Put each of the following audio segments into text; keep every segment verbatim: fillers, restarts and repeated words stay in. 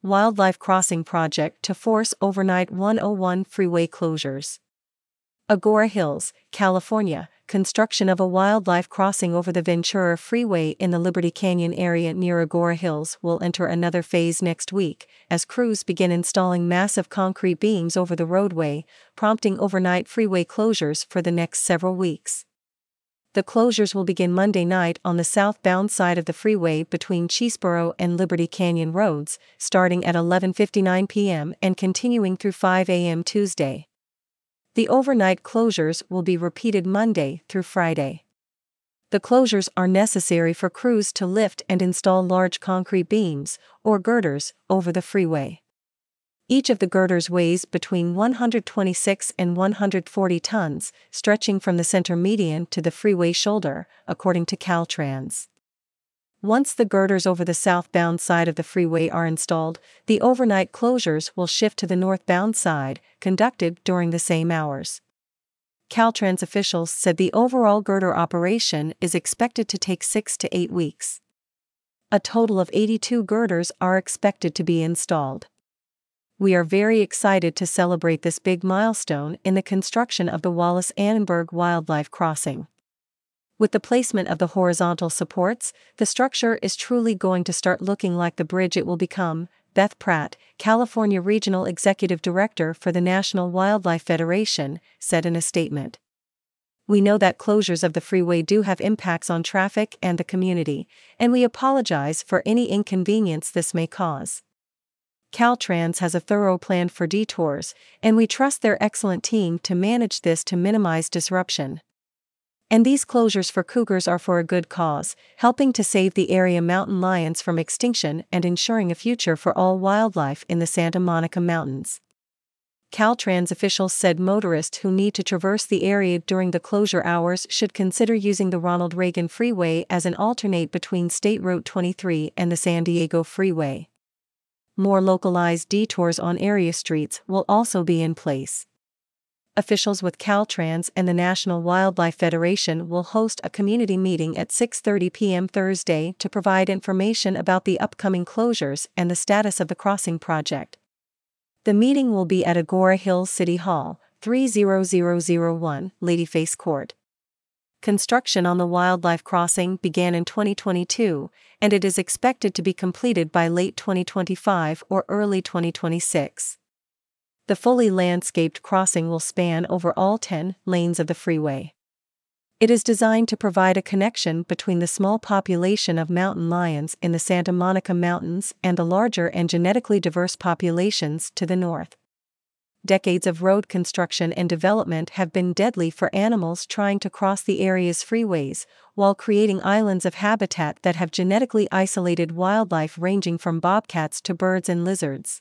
Wildlife Crossing Project to force overnight one oh one freeway closures. Agoura Hills, California. Construction of a wildlife crossing over the Ventura Freeway in the Liberty Canyon area near Agoura Hills will enter another phase next week, as crews begin installing massive concrete beams over the roadway, prompting overnight freeway closures for the next several weeks. The closures will begin Monday night on the southbound side of the freeway between Cheseboro and Liberty Canyon roads, starting at eleven fifty-nine p m and continuing through five a m Tuesday. The overnight closures will be repeated Monday through Friday. The closures are necessary for crews to lift and install large concrete beams, or girders, over the freeway. Each of the girders weighs between one hundred twenty-six and one hundred forty tons, stretching from the center median to the freeway shoulder, according to Caltrans. Once the girders over the southbound side of the freeway are installed, the overnight closures will shift to the northbound side, conducted during the same hours. Caltrans officials said the overall girder operation is expected to take six to eight weeks. A total of eighty-two girders are expected to be installed. We are very excited to celebrate this big milestone in the construction of the Wallace Annenberg Wildlife Crossing. With the placement of the horizontal supports, the structure is truly going to start looking like the bridge it will become, Beth Pratt, California Regional Executive Director for the National Wildlife Federation, said in a statement. We know that closures of the freeway do have impacts on traffic and the community, and we apologize for any inconvenience this may cause. Caltrans has a thorough plan for detours, and we trust their excellent team to manage this to minimize disruption. And these closures for cougars are for a good cause, helping to save the area mountain lions from extinction and ensuring a future for all wildlife in the Santa Monica Mountains. Caltrans officials said motorists who need to traverse the area during the closure hours should consider using the Ronald Reagan Freeway as an alternate between State Route twenty-three and the San Diego Freeway. More localized detours on area streets will also be in place. Officials with Caltrans and the National Wildlife Federation will host a community meeting at six thirty p m Thursday to provide information about the upcoming closures and the status of the crossing project. The meeting will be at Agoura Hills City Hall, three thousand one, Ladyface Court. Construction on the wildlife crossing began in twenty twenty-two, and it is expected to be completed by late twenty twenty-five or early twenty twenty-six. The fully landscaped crossing will span over all ten lanes of the freeway. It is designed to provide a connection between the small population of mountain lions in the Santa Monica Mountains and the larger and genetically diverse populations to the north. Decades of road construction and development have been deadly for animals trying to cross the area's freeways, while creating islands of habitat that have genetically isolated wildlife ranging from bobcats to birds and lizards.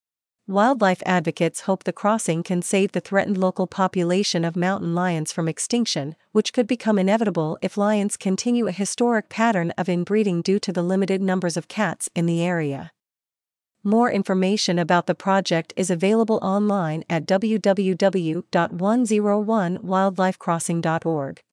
Wildlife advocates hope the crossing can save the threatened local population of mountain lions from extinction, which could become inevitable if lions continue a historic pattern of inbreeding due to the limited numbers of cats in the area. More information about the project is available online at w w w dot one oh one wildlife crossing dot org.